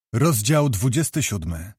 Rozdział 27.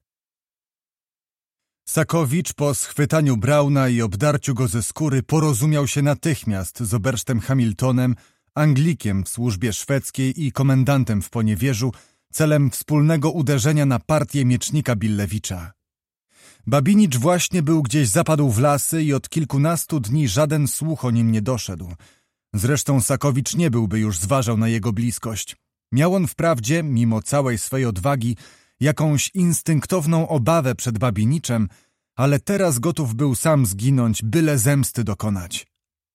Sakowicz po schwytaniu Brauna i obdarciu go ze skóry porozumiał się natychmiast z obersztem Hamiltonem, Anglikiem w służbie szwedzkiej i komendantem w Poniewierzu, celem wspólnego uderzenia na partię miecznika Billewicza. Babinicz właśnie był gdzieś zapadł w lasy i od kilkunastu dni żaden słuch o nim nie doszedł. Zresztą Sakowicz nie byłby już zważał na jego bliskość. Miał on wprawdzie, mimo całej swej odwagi, jakąś instynktowną obawę przed Babiniczem, ale teraz gotów był sam zginąć, byle zemsty dokonać.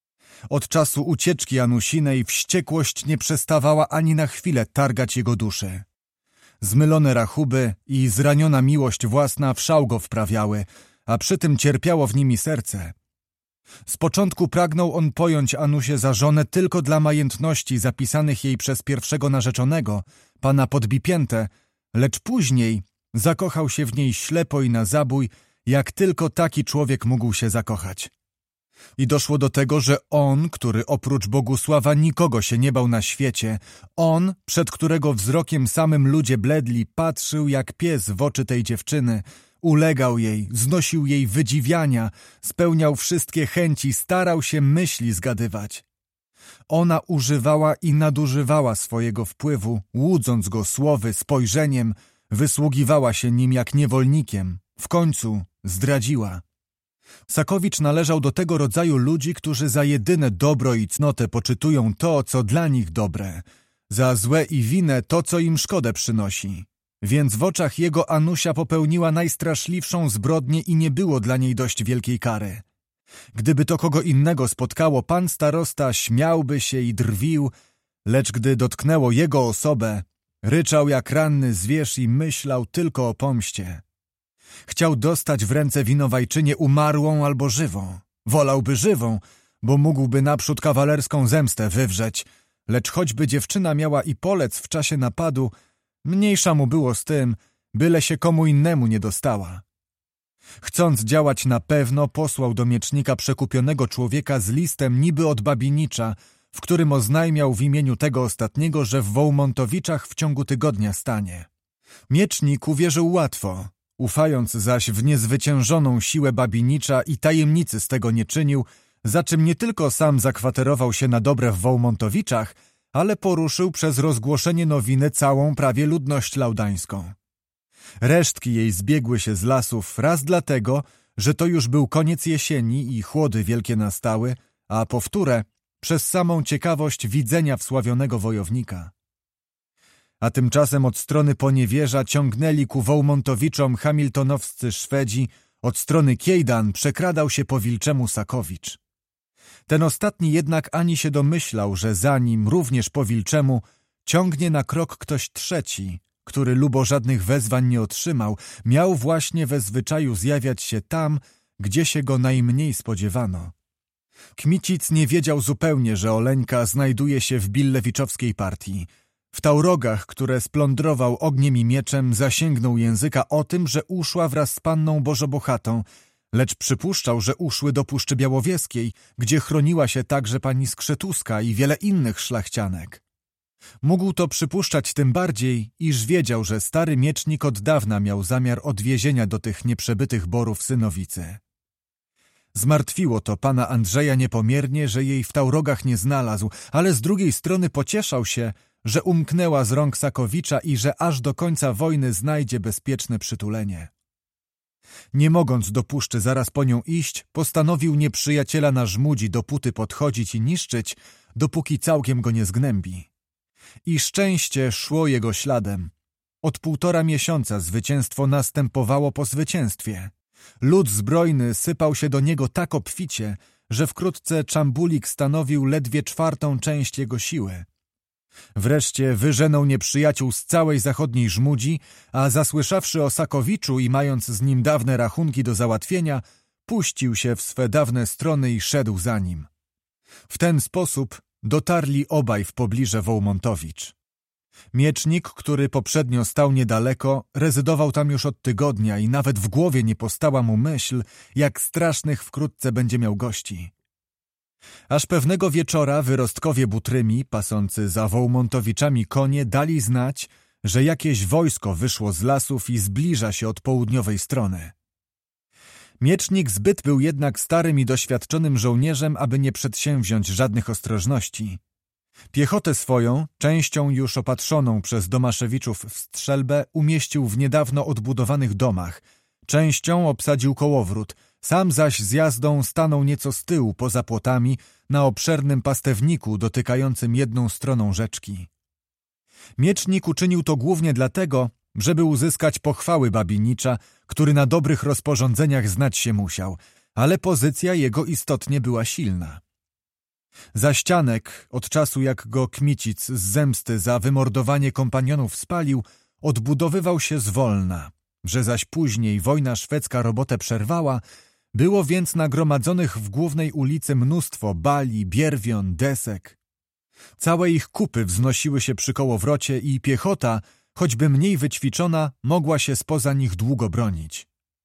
Od czasu ucieczki Anusinej wściekłość nie przestawała ani na chwilę targać jego duszy. Zmylone rachuby i zraniona miłość własna w szał go wprawiały, a przy tym cierpiało w nimi serce. Z początku pragnął on pojąć Anusię za żonę tylko dla majętności zapisanych jej przez pierwszego narzeczonego, pana Podbipięte, lecz później zakochał się w niej ślepo i na zabój, jak tylko taki człowiek mógł się zakochać. I doszło do tego, że on, który oprócz Bogusława nikogo się nie bał na świecie, on, przed którego wzrokiem samym ludzie bledli, patrzył jak pies w oczy tej dziewczyny, ulegał jej, znosił jej wydziwiania, spełniał wszystkie chęci, starał się myśli zgadywać. Ona używała i nadużywała swojego wpływu, łudząc go słowy, spojrzeniem, wysługiwała się nim jak niewolnikiem, w końcu zdradziła. Sakowicz należał do tego rodzaju ludzi, którzy za jedyne dobro i cnotę poczytują to, co dla nich dobre, za złe i winę to, co im szkodę przynosi. Więc w oczach jego Anusia popełniła najstraszliwszą zbrodnię i nie było dla niej dość wielkiej kary. Gdyby to kogo innego spotkało, pan starosta śmiałby się i drwił, lecz gdy dotknęło jego osobę, ryczał jak ranny zwierz i myślał tylko o pomście. Chciał dostać w ręce winowajczynię umarłą albo żywą. Wolałby żywą, bo mógłby naprzód kawalerską zemstę wywrzeć, lecz choćby dziewczyna miała i polec w czasie napadu, mniejsza mu było z tym, byle się komu innemu nie dostała. Chcąc działać na pewno, posłał do miecznika przekupionego człowieka z listem niby od Babinicza, w którym oznajmiał w imieniu tego ostatniego, że w Wołmontowiczach w ciągu tygodnia stanie. Miecznik uwierzył łatwo, ufając zaś w niezwyciężoną siłę Babinicza i tajemnicy z tego nie czynił, za czym nie tylko sam zakwaterował się na dobre w Wołmontowiczach, ale poruszył przez rozgłoszenie nowiny całą prawie ludność laudańską. Resztki jej zbiegły się z lasów raz dlatego, że to już był koniec jesieni i chłody wielkie nastały, a powtórę przez samą ciekawość widzenia wsławionego wojownika. A tymczasem od strony Poniewierza ciągnęli ku Wołmontowiczom hamiltonowscy Szwedzi, od strony Kiejdan przekradał się po wilczemu Sakowicz. Ten ostatni jednak ani się domyślał, że za nim, również po wilczemu, ciągnie na krok ktoś trzeci, który lubo żadnych wezwań nie otrzymał, miał właśnie we zwyczaju zjawiać się tam, gdzie się go najmniej spodziewano. Kmicic nie wiedział zupełnie, że Oleńka znajduje się w Billewiczowskiej partii. W Taurogach, które splądrował ogniem i mieczem, zasięgnął języka o tym, że uszła wraz z panną Bożobochatą, lecz przypuszczał, że uszły do Puszczy Białowieskiej, gdzie chroniła się także pani Skrzetuska i wiele innych szlachcianek. Mógł to przypuszczać tym bardziej, iż wiedział, że stary miecznik od dawna miał zamiar odwiezienia do tych nieprzebytych borów synowicy. Zmartwiło to pana Andrzeja niepomiernie, że jej w Taurogach nie znalazł, ale z drugiej strony pocieszał się, że umknęła z rąk Sakowicza i że aż do końca wojny znajdzie bezpieczne przytulenie. Nie mogąc do puszczy zaraz po nią iść, postanowił nieprzyjaciela na żmudzi dopóty podchodzić i niszczyć, dopóki całkiem go nie zgnębi. I szczęście szło jego śladem. Od 1,5 miesiąca zwycięstwo następowało po zwycięstwie. Lud zbrojny sypał się do niego tak obficie, że wkrótce Czambulik stanowił ledwie 1/4 część jego siły. Wreszcie wyżenął nieprzyjaciół z całej zachodniej żmudzi, a zasłyszawszy o Sakowiczu i mając z nim dawne rachunki do załatwienia, puścił się w swe dawne strony i szedł za nim. W ten sposób dotarli obaj w pobliże Wołmontowicz. Miecznik, który poprzednio stał niedaleko, rezydował tam już od tygodnia i nawet w głowie nie postała mu myśl, jak strasznych wkrótce będzie miał gości. Aż pewnego wieczora wyrostkowie Butrymi, pasący za Wołmontowiczami konie, dali znać, że jakieś wojsko wyszło z lasów i zbliża się od południowej strony. Miecznik zbyt był jednak starym i doświadczonym żołnierzem, aby nie przedsięwziąć żadnych ostrożności. Piechotę swoją, częścią już opatrzoną przez Domaszewiczów w strzelbę, umieścił w niedawno odbudowanych domach, częścią obsadził kołowrót, sam zaś z jazdą stanął nieco z tyłu poza płotami na obszernym pastewniku dotykającym jedną stroną rzeczki. Miecznik uczynił to głównie dlatego, żeby uzyskać pochwały Babinicza, który na dobrych rozporządzeniach znać się musiał, ale pozycja jego istotnie była silna. Zaścianek, od czasu jak go Kmicic z zemsty za wymordowanie kompanionów spalił, odbudowywał się zwolna, że zaś później wojna szwedzka robotę przerwała, było więc nagromadzonych w głównej ulicy mnóstwo bali, bierwion, desek. Całe ich kupy wznosiły się przy kołowrocie i piechota, choćby mniej wyćwiczona, mogła się spoza nich długo bronić.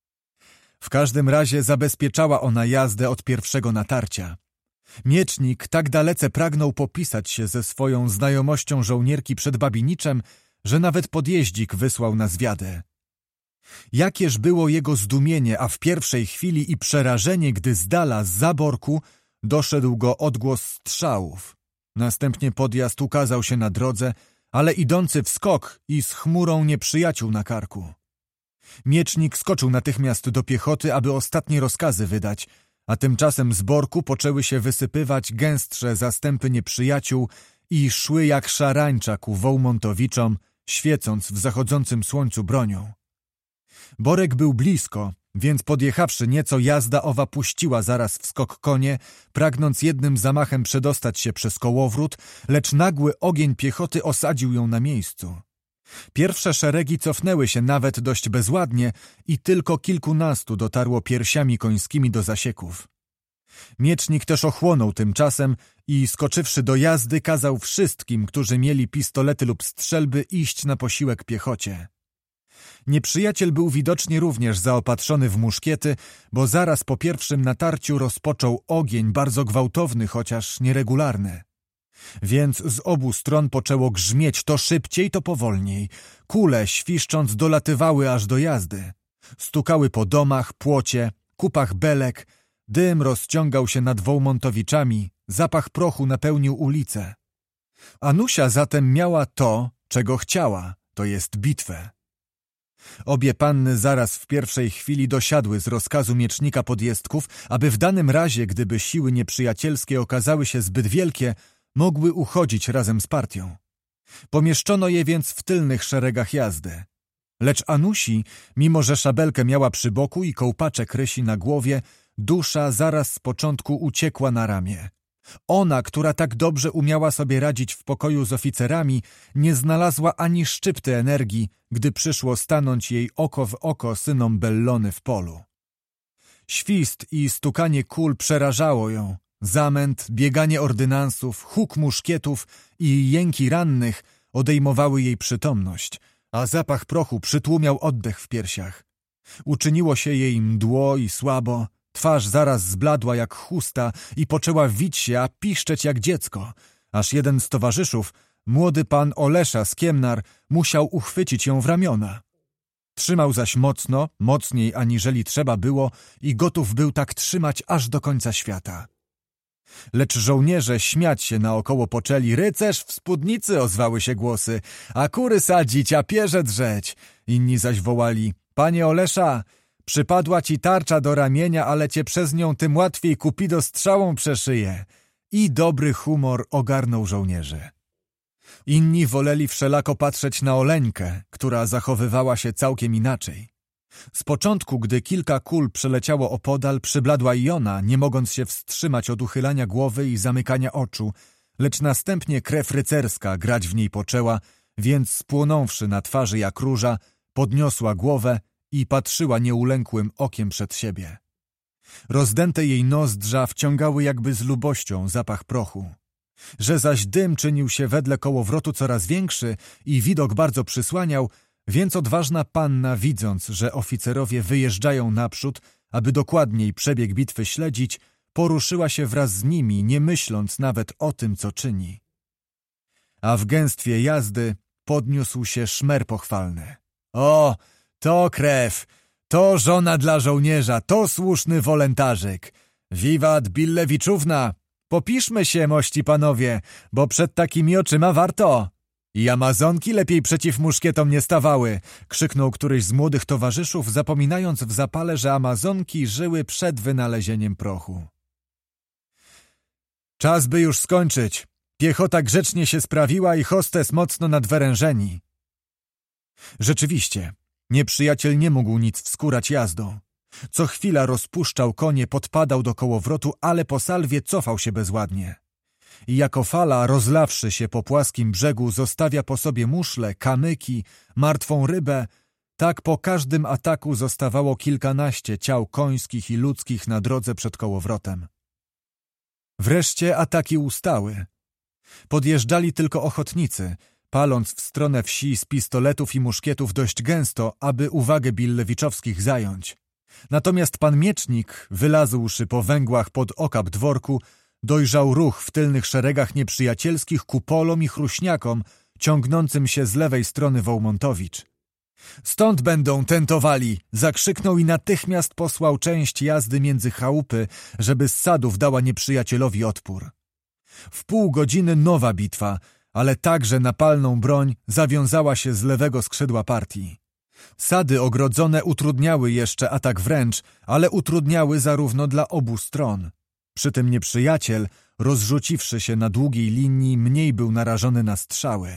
W każdym razie zabezpieczała ona jazdę od pierwszego natarcia. Miecznik tak dalece pragnął popisać się ze swoją znajomością żołnierki przed Babiniczem, że nawet podjeździk wysłał na zwiadę. Jakież było jego zdumienie, a w pierwszej chwili i przerażenie, gdy z dala, z zaborku, doszedł go odgłos strzałów. Następnie podjazd ukazał się na drodze, ale idący w skok i z chmurą nieprzyjaciół na karku. Miecznik skoczył natychmiast do piechoty, aby ostatnie rozkazy wydać, a tymczasem z borku poczęły się wysypywać gęstsze zastępy nieprzyjaciół i szły jak szarańcza ku Wołmontowiczom, świecąc w zachodzącym słońcu bronią. Borek był blisko, więc podjechawszy nieco, jazda owa puściła zaraz w skok konie, pragnąc jednym zamachem przedostać się przez kołowrót, lecz nagły ogień piechoty osadził ją na miejscu. Pierwsze szeregi cofnęły się nawet dość bezładnie i tylko kilkunastu dotarło piersiami końskimi do zasieków. Miecznik też ochłonął tymczasem i skoczywszy do jazdy kazał wszystkim, którzy mieli pistolety lub strzelby, iść na posiłek piechocie. Nieprzyjaciel był widocznie również zaopatrzony w muszkiety, bo zaraz po pierwszym natarciu rozpoczął ogień bardzo gwałtowny, chociaż nieregularny. Więc z obu stron poczęło grzmieć to szybciej, to powolniej. Kule, świszcząc, dolatywały aż do jazdy. Stukały po domach, płocie, kupach belek. Dym rozciągał się nad Wołmontowiczami, zapach prochu napełnił ulicę. Anusia zatem miała to, czego chciała, to jest bitwę. Obie panny zaraz w pierwszej chwili dosiadły z rozkazu miecznika podjezdków, aby w danym razie, gdyby siły nieprzyjacielskie okazały się zbyt wielkie, mogły uchodzić razem z partią. Pomieszczono je więc w tylnych szeregach jazdy. Lecz Anusi, mimo że szabelkę miała przy boku i kołpaczek rysi na głowie, dusza zaraz z początku uciekła na ramię. Ona, która tak dobrze umiała sobie radzić w pokoju z oficerami, nie znalazła ani szczypty energii, gdy przyszło stanąć jej oko w oko synom Bellony w polu. Świst i stukanie kul przerażało ją. Zamęt, bieganie ordynansów, huk muszkietów i jęki rannych odejmowały jej przytomność, a zapach prochu przytłumiał oddech w piersiach. Uczyniło się jej mdło i słabo, twarz zaraz zbladła jak chusta i poczęła wić się, a piszczeć jak dziecko, aż jeden z towarzyszów, młody pan Olesza z Kiemnar, musiał uchwycić ją w ramiona. Trzymał zaś mocno, mocniej aniżeli trzeba było i gotów był tak trzymać aż do końca świata. Lecz żołnierze śmiać się naokoło poczęli. Rycerz w spódnicy, ozwały się głosy, a kury sadzić, a pierze drzeć. Inni zaś wołali: panie Olesza, przypadła ci tarcza do ramienia, ale cię przez nią tym łatwiej Kupido strzałą przeszyje. I dobry humor ogarnął żołnierzy. Inni woleli wszelako patrzeć na Oleńkę, która zachowywała się całkiem inaczej. Z początku, gdy kilka kul przeleciało opodal, przybladła i ona, nie mogąc się wstrzymać od uchylania głowy i zamykania oczu, lecz następnie krew rycerska grać w niej poczęła, więc spłonąwszy na twarzy jak róża, podniosła głowę i patrzyła nieulękłym okiem przed siebie. Rozdęte jej nozdrza wciągały jakby z lubością zapach prochu. Że zaś dym czynił się wedle kołowrotu coraz większy i widok bardzo przysłaniał, więc odważna panna, widząc, że oficerowie wyjeżdżają naprzód, aby dokładniej przebieg bitwy śledzić, poruszyła się wraz z nimi, nie myśląc nawet o tym, co czyni. A w gęstwie jazdy podniósł się szmer pochwalny. O, to krew, to żona dla żołnierza, to słuszny wolontarzyk. Wiwat Billewiczówna! Popiszmy się, mości panowie, bo przed takimi oczyma warto. I amazonki lepiej przeciw muszkietom nie stawały, krzyknął któryś z młodych towarzyszów, zapominając w zapale, że amazonki żyły przed wynalezieniem prochu. Czas by już skończyć. Piechota grzecznie się sprawiła i hostes mocno nadwyrężeni. Rzeczywiście, nieprzyjaciel nie mógł nic wskórać jazdą. Co chwila rozpuszczał konie, podpadał do kołowrotu, ale po salwie cofał się bezładnie. I jako fala, rozlawszy się po płaskim brzegu, zostawia po sobie muszle, kamyki, martwą rybę, tak po każdym ataku zostawało kilkanaście ciał końskich i ludzkich na drodze przed kołowrotem. Wreszcie ataki ustały. Podjeżdżali tylko ochotnicy, paląc w stronę wsi z pistoletów i muszkietów dość gęsto, aby uwagę Billewiczowskich zająć. Natomiast pan Miecznik, wylazłszy po węgłach pod okap dworku, dojrzał ruch w tylnych szeregach nieprzyjacielskich ku polom i chruśniakom, ciągnącym się z lewej strony Wołmontowicz. Stąd będą tentowali! Zakrzyknął i natychmiast posłał część jazdy między chałupy, żeby z sadów dała nieprzyjacielowi odpór. W pół godziny nowa bitwa, ale także na palną broń zawiązała się z lewego skrzydła partii. Sady ogrodzone utrudniały jeszcze atak wręcz, ale utrudniały zarówno dla obu stron. Przy tym nieprzyjaciel, rozrzuciwszy się na długiej linii, mniej był narażony na strzały.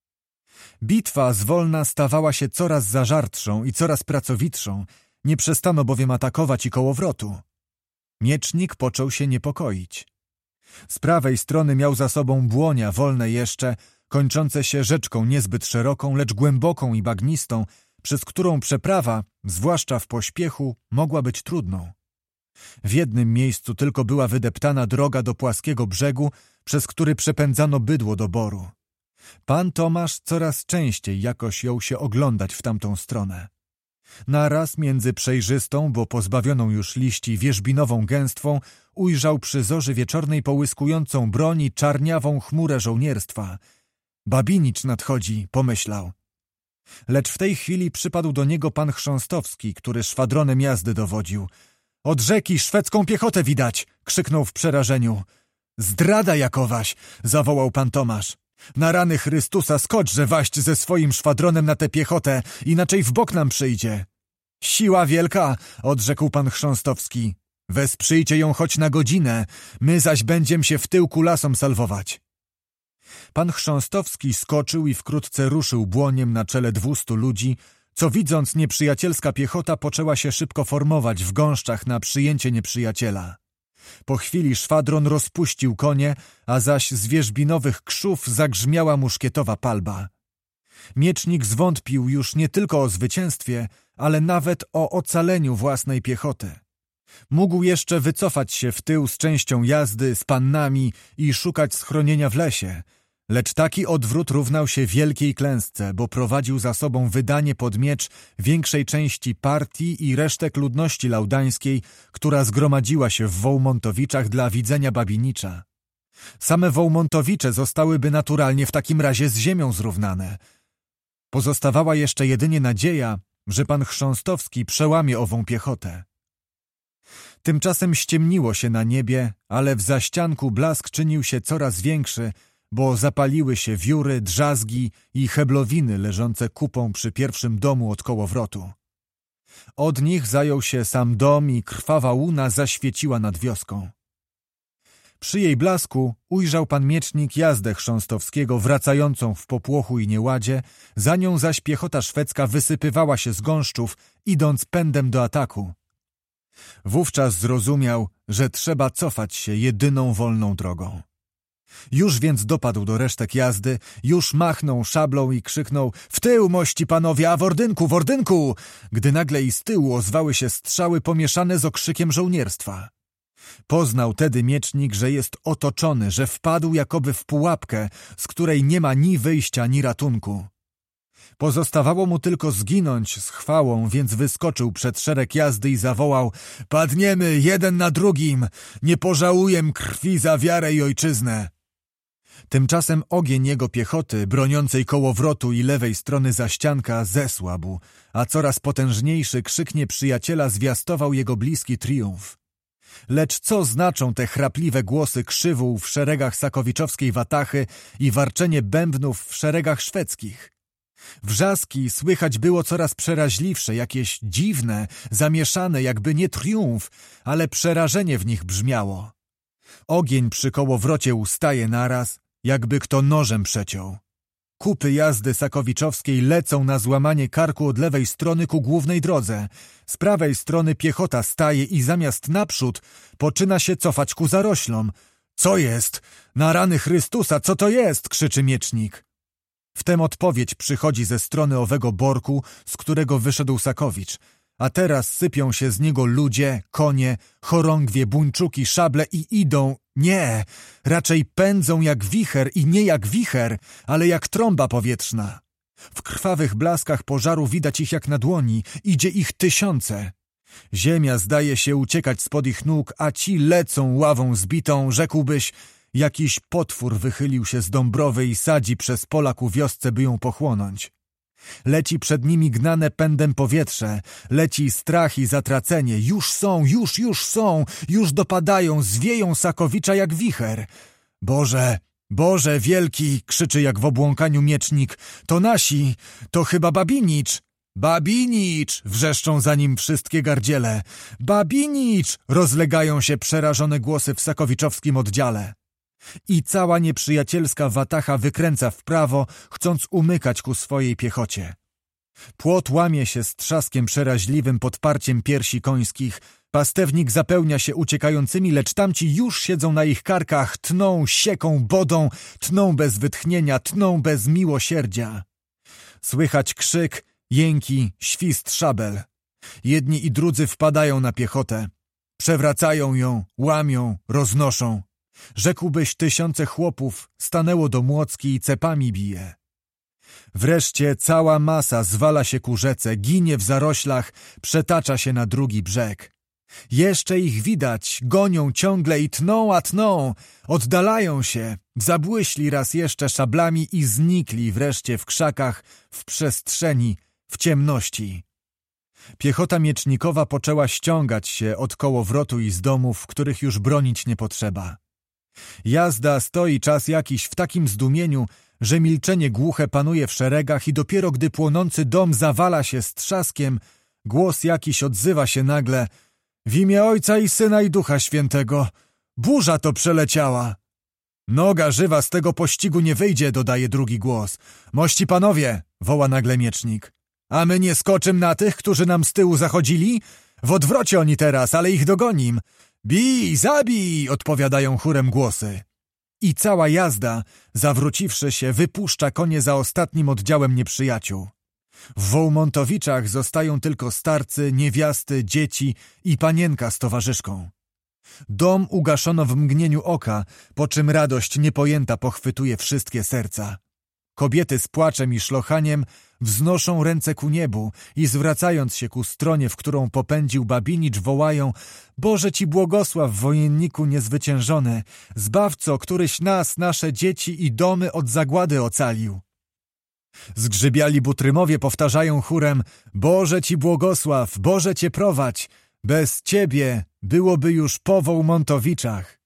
Bitwa zwolna stawała się coraz zażartszą i coraz pracowitszą, nie przestano bowiem atakować i kołowrotu. Miecznik począł się niepokoić. Z prawej strony miał za sobą błonia wolne jeszcze, kończące się rzeczką niezbyt szeroką, lecz głęboką i bagnistą, przez którą przeprawa, zwłaszcza w pośpiechu, mogła być trudną. W jednym miejscu tylko była wydeptana droga do płaskiego brzegu, przez który przepędzano bydło do boru. Pan Tomasz coraz częściej jakoś jął się oglądać w tamtą stronę. Naraz między przejrzystą, bo pozbawioną już liści wierzbinową gęstwą, ujrzał przy zorzy wieczornej połyskującą broń i czarniawą chmurę żołnierstwa. Babinicz nadchodzi, pomyślał. Lecz w tej chwili przypadł do niego pan Chrząstowski, który szwadronem jazdy dowodził. Od rzeki szwedzką piechotę widać! Krzyknął w przerażeniu. Zdrada jakowaś! Zawołał pan Tomasz. Na rany Chrystusa skocz, waść ze swoim szwadronem na tę piechotę, inaczej w bok nam przyjdzie. Siła wielka! Odrzekł pan Chrząstowski. Wesprzyjcie ją choć na godzinę, my zaś będziem się w tyłku lasom salwować. Pan Chrząstowski skoczył i wkrótce ruszył błoniem na czele 200 ludzi, co widząc nieprzyjacielska piechota poczęła się szybko formować w gąszczach na przyjęcie nieprzyjaciela. Po chwili szwadron rozpuścił konie, a zaś z wierzbinowych krzów zagrzmiała muszkietowa palba. Miecznik zwątpił już nie tylko o zwycięstwie, ale nawet o ocaleniu własnej piechoty. Mógł jeszcze wycofać się w tył z częścią jazdy, z pannami i szukać schronienia w lesie, lecz taki odwrót równał się wielkiej klęsce, bo prowadził za sobą wydanie pod miecz większej części partii i resztek ludności laudańskiej, która zgromadziła się w Wołmontowiczach dla widzenia Babinicza. Same Wołmontowicze zostałyby naturalnie w takim razie z ziemią zrównane. Pozostawała jeszcze jedynie nadzieja, że pan Chrząstowski przełamie ową piechotę. Tymczasem ściemniło się na niebie, ale w zaścianku blask czynił się coraz większy, bo zapaliły się wióry, drzazgi i heblowiny leżące kupą przy pierwszym domu od kołowrotu. Od nich zajął się sam dom i krwawa łuna zaświeciła nad wioską. Przy jej blasku ujrzał pan Miecznik jazdę Chrząstowskiego wracającą w popłochu i nieładzie, za nią zaś piechota szwedzka wysypywała się z gąszczów, idąc pędem do ataku. Wówczas zrozumiał, że trzeba cofać się jedyną wolną drogą. Już więc dopadł do resztek jazdy, już machnął szablą i krzyknął: w tył, mości panowie, a w ordynku, w ordynku! Gdy nagle i z tyłu ozwały się strzały pomieszane z okrzykiem żołnierstwa. Poznał tedy Miecznik, że jest otoczony, że wpadł jakoby w pułapkę, z której nie ma ni wyjścia, ni ratunku. Pozostawało mu tylko zginąć z chwałą, więc wyskoczył przed szereg jazdy i zawołał: padniemy jeden na drugim, nie pożałuję krwi za wiarę i ojczyznę. Tymczasem ogień jego piechoty, broniącej kołowrotu i lewej strony zaścianka, zesłabł, a coraz potężniejszy krzyk nieprzyjaciela zwiastował jego bliski triumf. Lecz co znaczą te chrapliwe głosy krzywół w szeregach sakowiczowskiej watachy i warczenie bębnów w szeregach szwedzkich? Wrzaski słychać było coraz przeraźliwsze, jakieś dziwne, zamieszane, jakby nie triumf, ale przerażenie w nich brzmiało. Ogień przy kołowrocie ustaje naraz, jakby kto nożem przeciął. Kupy jazdy sakowiczowskiej lecą na złamanie karku od lewej strony ku głównej drodze. Z prawej strony piechota staje i zamiast naprzód poczyna się cofać ku zaroślom. Co jest? Na rany Chrystusa, co to jest? Krzyczy miecznik. Wtem odpowiedź przychodzi ze strony owego borku, z którego wyszedł Sakowicz, a teraz sypią się z niego ludzie, konie, chorągwie, buńczuki, szable i idą, nie, raczej pędzą jak wicher i nie jak wicher, ale jak trąba powietrzna. W krwawych blaskach pożaru widać ich jak na dłoni, idzie ich tysiące. Ziemia zdaje się uciekać spod ich nóg, a ci lecą ławą zbitą, rzekłbyś, jakiś potwór wychylił się z Dąbrowy i sadzi przez pola ku wiosce, by ją pochłonąć. Leci przed nimi gnane pędem powietrze, leci strach i zatracenie. Już są, już dopadają, zwieją Sakowicza jak wicher. Boże, Boże wielki, krzyczy jak w obłąkaniu miecznik, to nasi, to chyba Babinicz. Babinicz! Wrzeszczą za nim wszystkie gardziele. Babinicz! Rozlegają się przerażone głosy w sakowiczowskim oddziale. I cała nieprzyjacielska watacha wykręca w prawo, chcąc umykać ku swojej piechocie. Płot łamie się z trzaskiem przeraźliwym pod parciem piersi końskich. Pastewnik zapełnia się uciekającymi, lecz tamci już siedzą na ich karkach, tną, sieką, bodą, tną bez wytchnienia, tną bez miłosierdzia. Słychać krzyk, jęki, świst szabel. Jedni i drudzy wpadają na piechotę. Przewracają ją, łamią, roznoszą. Rzekłbyś, tysiące chłopów stanęło do młocki i cepami bije. Wreszcie cała masa zwala się ku rzece, ginie w zaroślach, przetacza się na drugi brzeg. Jeszcze ich widać, gonią ciągle i tną, a tną, oddalają się, zabłyśli raz jeszcze szablami i znikli wreszcie w krzakach, w przestrzeni, w ciemności. Piechota miecznikowa poczęła ściągać się od kołowrotu i z domów, których już bronić nie potrzeba. Jazda stoi czas jakiś w takim zdumieniu, że milczenie głuche panuje w szeregach i dopiero gdy płonący dom zawala się z trzaskiem, głos jakiś odzywa się nagle: w imię Ojca i Syna i Ducha Świętego, burza to przeleciała. Noga żywa z tego pościgu nie wyjdzie, dodaje drugi głos. Mości panowie, woła nagle miecznik. A my nie skoczym na tych, którzy nam z tyłu zachodzili? W odwrocie oni teraz, ale ich dogonim. Bij, zabij, odpowiadają chórem głosy. I cała jazda, zawróciwszy się, wypuszcza konie za ostatnim oddziałem nieprzyjaciół. W Wołmontowiczach zostają tylko starcy, niewiasty, dzieci i panienka z towarzyszką. Dom ugaszono w mgnieniu oka, po czym radość niepojęta pochwytuje wszystkie serca. Kobiety z płaczem i szlochaniem wznoszą ręce ku niebu i zwracając się ku stronie, w którą popędził Babinicz, wołają: Boże ci błogosław, wojenniku niezwyciężony, zbawco, któryś nas, nasze dzieci i domy od zagłady ocalił. Zgrzybiali butrymowie powtarzają chórem: Boże ci błogosław, Boże cię prowadź, bez ciebie byłoby już po Wołmontowiczach.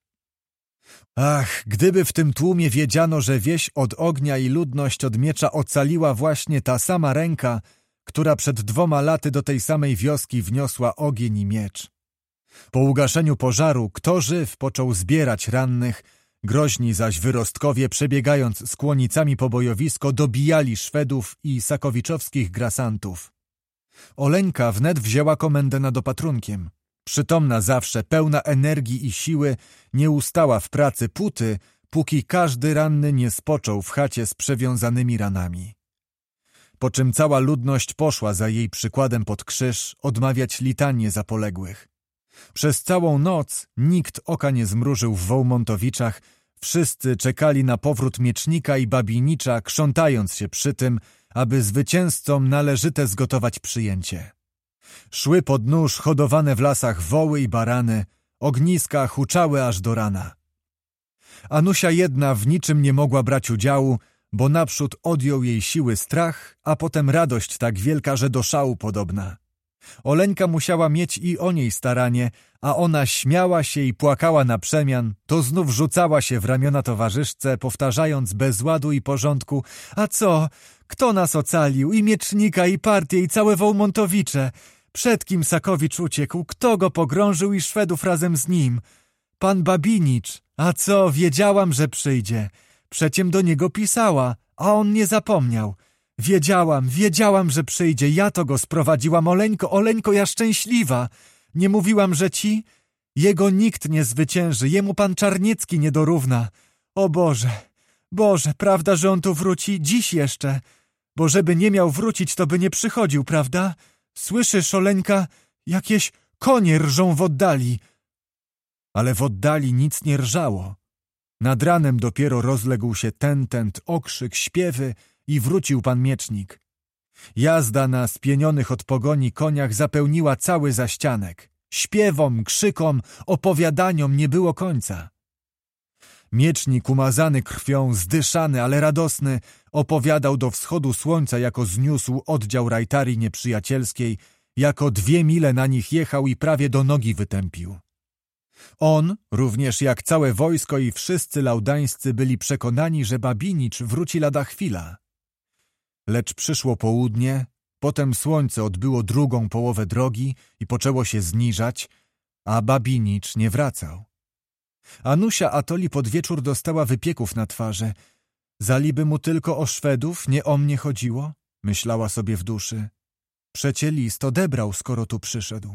Ach, gdyby w tym tłumie wiedziano, że wieś od ognia i ludność od miecza ocaliła właśnie ta sama ręka, która przed 2 laty do tej samej wioski wniosła ogień i miecz. Po ugaszeniu pożaru kto żyw począł zbierać rannych, groźni zaś wyrostkowie, przebiegając z kłonicami po bojowisko, dobijali Szwedów i sakowiczowskich grasantów. Oleńka wnet wzięła komendę nad opatrunkiem. Przytomna zawsze, pełna energii i siły, nie ustała w pracy póty, póki każdy ranny nie spoczął w chacie z przewiązanymi ranami. Po czym cała ludność poszła za jej przykładem pod krzyż odmawiać litanię za poległych. Przez całą noc nikt oka nie zmrużył w Wołmontowiczach, wszyscy czekali na powrót miecznika i Babinicza, krzątając się przy tym, aby zwycięzcom należyte zgotować przyjęcie. Szły pod nóż hodowane w lasach woły i barany, ogniska huczały aż do rana. Anusia jedna w niczym nie mogła brać udziału, bo naprzód odjął jej siły strach, a potem radość tak wielka, że do szału podobna. Oleńka musiała mieć i o niej staranie, a ona śmiała się i płakała na przemian, to znów rzucała się w ramiona towarzyszce, powtarzając bez ładu i porządku: a co? Kto nas ocalił? I Miecznika, i partię, i całe Wołmontowicze. Przed kim Sakowicz uciekł? Kto go pogrążył i Szwedów razem z nim? Pan Babinicz. A co? Wiedziałam, że przyjdzie. Przeciem do niego pisała, a on nie zapomniał. Wiedziałam, że przyjdzie. Ja to go sprowadziłam. Oleńko, ja szczęśliwa. Nie mówiłam, że ci? Jego nikt nie zwycięży. Jemu pan Czarniecki nie dorówna. O Boże, prawda, że on tu wróci? Dziś jeszcze. Bo żeby nie miał wrócić, to by nie przychodził, prawda? Słyszysz, Oleńka? Jakieś konie rżą w oddali. Ale w oddali nic nie rżało. Nad ranem dopiero rozległ się tentent, okrzyk, śpiewy i wrócił pan Miecznik. Jazda na spienionych od pogoni koniach zapełniła cały zaścianek. Śpiewom, krzykom, opowiadaniom nie było końca. Miecznik, umazany krwią, zdyszany, ale radosny, opowiadał do wschodu słońca, jako zniósł oddział rajtarii nieprzyjacielskiej, jako 2 mile na nich jechał i prawie do nogi wytępił. On, również jak całe wojsko i wszyscy laudańscy, byli przekonani, że Babinicz wróci lada chwila. Lecz przyszło południe, potem słońce odbyło drugą połowę drogi i poczęło się zniżać, a Babinicz nie wracał. Anusia atoli pod wieczór dostała wypieków na twarzy. Zaliby mu tylko o Szwedów, nie o mnie chodziło? Myślała sobie w duszy. Przecie list odebrał, skoro tu przyszedł.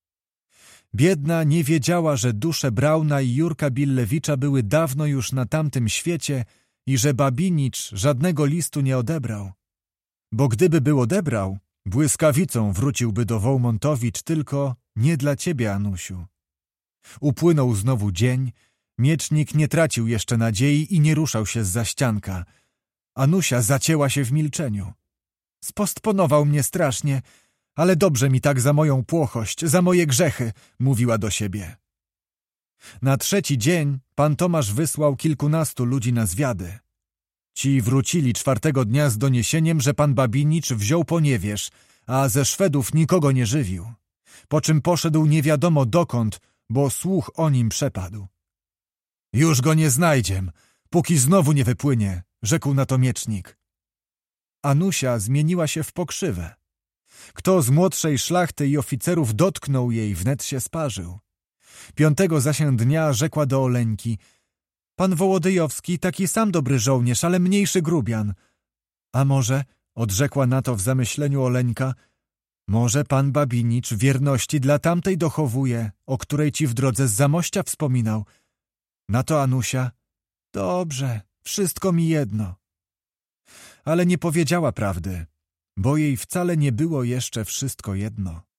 Biedna nie wiedziała, że dusze Brauna i Jurka Billewicza były dawno już na tamtym świecie i że Babinicz żadnego listu nie odebrał. Bo gdyby był odebrał, błyskawicą wróciłby do Wołmontowicz, tylko nie dla ciebie, Anusiu. Upłynął znowu dzień, Miecznik nie tracił jeszcze nadziei i nie ruszał się zza ścianka. Anusia zacięła się w milczeniu. Spostponował mnie strasznie, ale dobrze mi tak za moją płochość, za moje grzechy, mówiła do siebie. Na 3. dzień pan Tomasz wysłał kilkunastu ludzi na zwiady. Ci wrócili 4. dnia z doniesieniem, że pan Babinicz wziął poniewierz, a ze Szwedów nikogo nie żywił. Po czym poszedł nie wiadomo dokąd, bo słuch o nim przepadł. Już go nie znajdziem, póki znowu nie wypłynie, rzekł na to Miecznik. Anusia zmieniła się w pokrzywę. Kto z młodszej szlachty i oficerów dotknął jej, wnet się sparzył. 5. zaś dnia rzekła do Oleńki: pan Wołodyjowski taki sam dobry żołnierz, ale mniejszy grubian. A może, odrzekła na to w zamyśleniu Oleńka, może pan Babinicz wierności dla tamtej dochowuje, o której ci w drodze z Zamościa wspominał. Na to Anusia: dobrze, wszystko mi jedno. Ale nie powiedziała prawdy, bo jej wcale nie było jeszcze wszystko jedno.